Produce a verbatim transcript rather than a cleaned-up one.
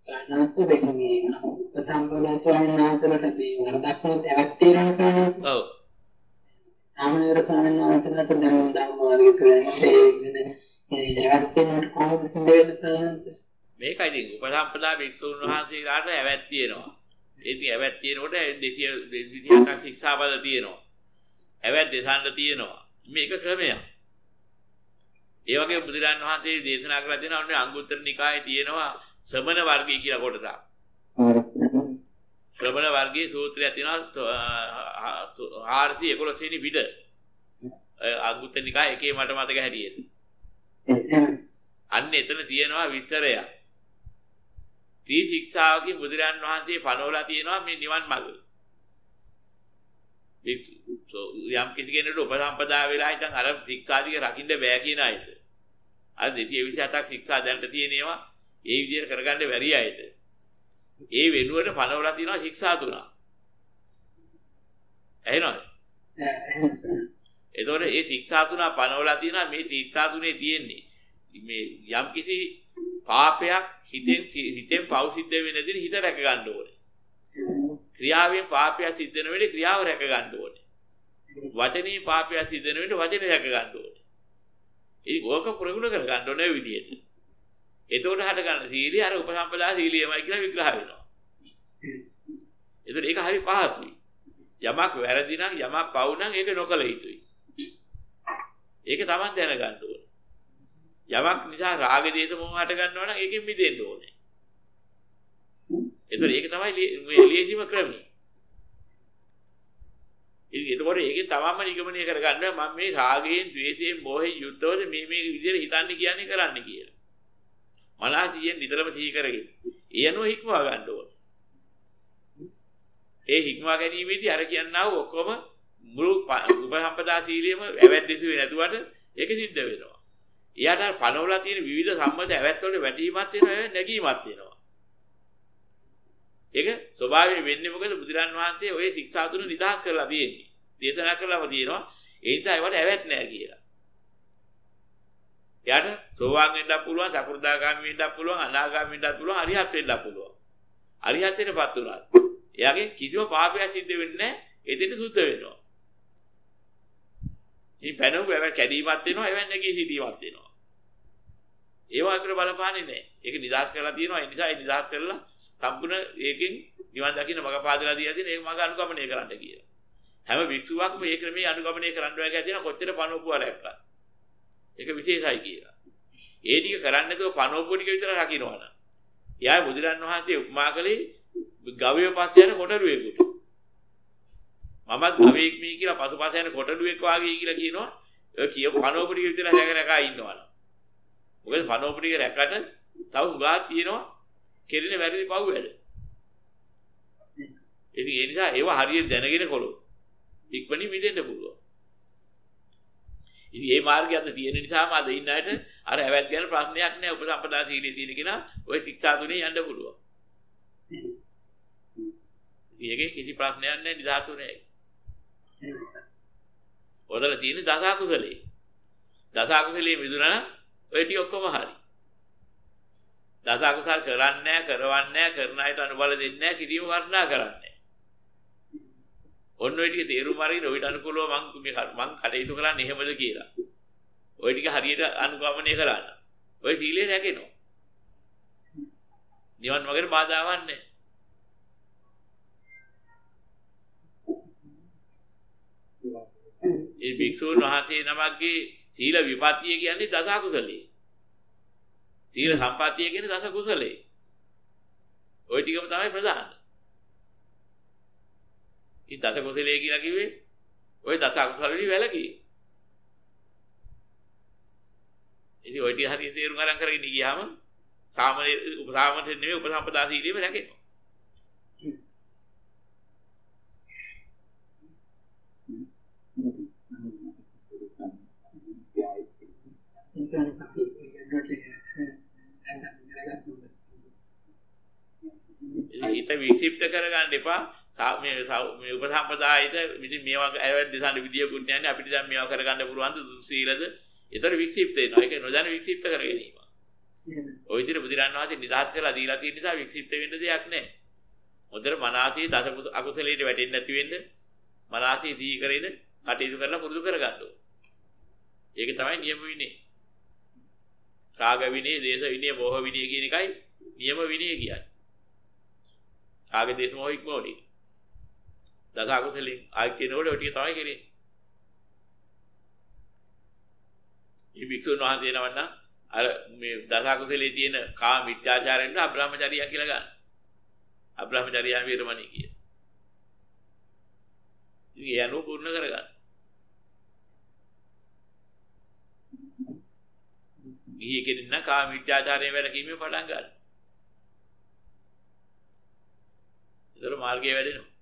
සානස දෙකේ උපසම්පදා ස්වාමීන් වහන්සේලාට මේ වරදක්නොත් ඇවත් තියෙනවා සානස. ඔව්. සාමණේර ස්වාමීන් වහන්සේලාට දැන් ධම්මාවලිය කියන්නේ ඒ ඇවත් තියෙනට කොහොමද සිද්ධ සානස? මේකයි ඉතින් උපසම්පදා භික්ෂුන් වහන්සේලාට ඇවත් තියෙනවා. ඒ ඉතින් ඇවත් තියෙනකොට දෙසිය විදිහක් ශික්ෂාපද තියෙනවා. ඇවත් දෙසන්න තියෙනවා. මේක ක්‍රමයක්. ඒ වගේ බුදුරන් වහන්සේ දේශනා කරලා තියෙනවා ඔන්නේ අංගුත්තර නිකායේ තියෙනවා ශ්‍රමණ වර්ගය කියලා කොටසක්. ශ්‍රමණ වර්ගයේ සූත්‍රයක් තියෙනවා හාරසිය එකොළොස් වෙනි පිට. අංගුත්තර නිකායේ එකේ මට මතක හැටියෙත්. අන්න එතන තියෙනවා විස්තරයක්. ත්‍රි ශික්ෂාවකින් බුදුරන් වහන්සේ පනවලා තියෙනවා මේ නිවන් මඟ. යම් කිසි කෙනෙකුට උපසම්පදා වෙලා හිටන් අර ශික්ෂාදික රකින්න බෑ කියන අයට අර දෙසිය විසි හතක් ශික්ෂා දැනට තියෙනවා ඒ විදිහට කරගන්න බැරි අයට ඒ වෙනුවට පනවලා තියෙනවා ශික්ෂා තුනක්. ඇහෙනවද? එතකොට ඒ ශික්ෂා තුන පනවලා තියෙනවා මේ ශික්ෂා තුනේ තියෙන්නේ මේ යම් කිසි පාපයක් හිතෙන් හිතෙන් පව් සිද්ධ වෙන දේ හිත රැක ගන්න ඕනේ. ක්‍රියාවෙන් පාපය සිද්ධ වෙන වෙලේ ක්‍රියාව රැක ගන්න ඕනේ. වචනේ පාපය සිද්ධ වෙන වෙලේ වචනේ රැක ගන්න ඕනේ. ඒක ඕක ප්‍රගුණ කර ගන්න ඕනේ විදියට. එතකොට හට ගන්න සීලිය අර උපසම්පදා සීලියමයි කියලා විග්‍රහ වෙනවා. ඒතර ඒක හරි පහසුයි. යමක් වැරදි නම් යමක් පව් නම් ඒක නොකල යුතුයි. ඒක තමයි දැනගන්න ඕනේ. යමක් නිසා රාග දේශ මොහ හට ගන්නවා නම් ඒකෙන් මිදෙන්න ඕනේ. ඒතර ඒක තමයි මේ ලියීම ක්‍රමය. ඉතින් එතකොට ඒකෙන් තමන්ම නිගමනය කරගන්න මම මේ රාගයෙන්, ද්වේෂයෙන්, මෝහයෙන් යුද්ධවද මේ මේ විදිහට හිතන්නේ කියන්නේ කරන්න කියලා. මනසින් නිතරම සිහි කරගෙන. එයනෝ හික්මවා ගන්න ඕන. ඒ හික්මවා ගැනීමේදී අර කියන්නා වූ ඔක්කොම මුළු උපසම්පදා සීලියම ඇවැද්දෙසුවේ නැතුවට ඒක සිද්ධ වෙනවා. එයාට අර පනවලා තියෙන විවිධ සම්මත ඇවැත් වල වැටීමක් වෙනවා, නැගීමක් වෙනවා. ඒක ස්වභාවයෙන් වෙන්නේ මොකද බුදුරන් වහන්සේ ඔය ශික්ෂා තුන නිදහස් කරලා තියෙන්නේ. දේශනා කරලාම තියෙනවා. ඒ නිසා ඒවට ඇවැත් නැහැ කියලා. එයාට සෝවාන් වෙන්නත් පුළුවන්, සකෘදාගාමී වෙන්නත් පුළුවන්, අනාගාමී වෙන්නත් පුළුවන්, අරිහත් වෙන්නත් පුළුවන්. අරිහත්ත්වයටපත් උනා. එයාගේ කිසිම පාපයක් සිද්ධ වෙන්නේ නැහැ. එතෙන්ට සුද්ධ වෙනවා. මේ පැනව ඇවැත් කැඩීමක් වෙනවා, ඇවැත් නැගී සිටීමක් වෙනවා. ඒව අකර බලපාන්නේ නැහැ. ඒක නිදහස් කරලා තියෙනවා. ඒ නිසා ඒ නිදහස් කරලා සම්පූර්ණ ඒකෙන් නිවන් දකින්න මඟ පාදලා දීලා තියෙන ඒක මඟ අනුගමනය කරන්න කියලා. හැම වික්ෂුවක්ම මේ ක්‍රමයේ අනුගමනය කරන්න ඔයගා කියන කොච්චර පනෝපුවා රැක්කා. ඒක විශේෂයි කියලා. ඒ ටික කරන්නේ නැතුව පනෝපුව ටික විතර රකින්නවනම්. එයා බුදුරන් වහන්සේ උපමා කළේ ගවය පස්ස යන කොටලුවෙකුට. මමත් ගවයෙක් මේ කියලා පසුපස යන කොටලුවෙක් වාගේ කියලා කියනවා. ඔය කිය පනෝපුව ටික විතර රැක රැක ඉන්නවනම්. මොකද පනෝපුව ටික රැකට තව උගා තියෙනවා. කෙරෙන වැරදි පව් වැඩ. ඉතින් ඒ නිසා ඒව හරියට දැනගෙන කොළොත් ඉක්මනින් මිදෙන්න පුළුවන්. ඉතින් මේ මාර්ගය අද තියෙන නිසාම අද ඉන්න අයට අර ඇවැත් ගැන ප්‍රශ්නයක් නැහැ. උපසම්පදා සීලයේ තියෙන කෙනා ওই ශික්ෂා තුනේ යන්න පුළුවන්. ඉතින් ඒකේ කිසි ප්‍රශ්නයක් නැහැ නිදහසුනේ. ඔතන තියෙන දස අකුසලේ. දස අකුසලේ මිදුණා නම් ඔය ටික ඔක්කොම හරි. දස අකුසල් කරන්නේ නැහැ, කරවන්නේ නැහැ, කරන අයට අනුබල දෙන්නේ නැහැ, කිරීම වර්ණනා කරන්නේ නැහැ. ඔන්න ඔය ටික තේරුම් අරගෙන ඔයිට අනුකූලව මං මේ මං කටයුතු කරන්නේ එහෙමද කියලා. ඔය ටික හරියට අනුගමනය කරා නම් ඔය සීලය රැකෙනවා. නිවන් මාර්ගයට බාධාවක් නැහැ. ඒ භික්ෂුන් වහන්සේ නමක්ගේ සීල විපත්තිය කියන්නේ දස අකුසලේ. සීල සම්පත්තිය කියන්නේ දස කුසලේ. ওই ටිකම තමයි ප්‍රධාන. මේ දස කුසලයේ කියලා කිව්වේ ওই දස අකුසල වලින් වැළකී. ඉතින් ওই ටික හරියට තේරුම් අරන් කරගෙන ගියාම සාමාන්‍ය උපසාමත නෙමෙයි උපසම්පදා සීලෙම රැකෙනවා. හිත වික්ෂිප්ත කරගන්න එපා. මේ මේ උපසම්පදායට ඉතින් මේවා ඇවැත් දෙසන්න විදියකුත් නැහැ. අපිට දැන් මේවා කරගන්න පුළුවන් දුස්සීලද? ඒතර වික්ෂිප්ත වෙනවා. ඒක නොදැන වික්ෂිප්ත කර ගැනීම. ওই විදිහට බුදුරන් වහන්සේ නිදහස් කරලා දීලා තියෙන නිසා වික්ෂිප්ත වෙන්න දෙයක් නැහැ. හොඳට මනසේ දස අකුසලයට වැටෙන්නේ නැති වෙන්න මනසේ දී කරගෙන කටයුතු කරලා පුරුදු කරගන්න ඕනේ. ඒක තමයි නියම විනය. රාග විනය, දේශ විනය, මෝහ විනය කියන එකයි නියම විනය කියන්නේ. රාග දේශ මොහ ඉක්මෝනේ. දස අකුසලෙන් ආයි කියනකොට ඔය ටික තමයි කරන්නේ. මේ වික්ෂුන් වහන්සේ නවන්න අර මේ දස අකුසලේ තියෙන කාම මිත්‍යාචාරයෙන් අබ්‍රහ්මචර්යය කියලා ගන්න. අබ්‍රහ්මචර්යය වේරමණී කිය. ඉතින් ඒ අනුව පූර්ණ කරගන්න. ගිහි කෙනෙක් නම් කාම මිත්‍යාචාරයෙන් වැළකීමෙන් පටන් ගන්න. ඒතර මාර්ගය වැඩෙනවා.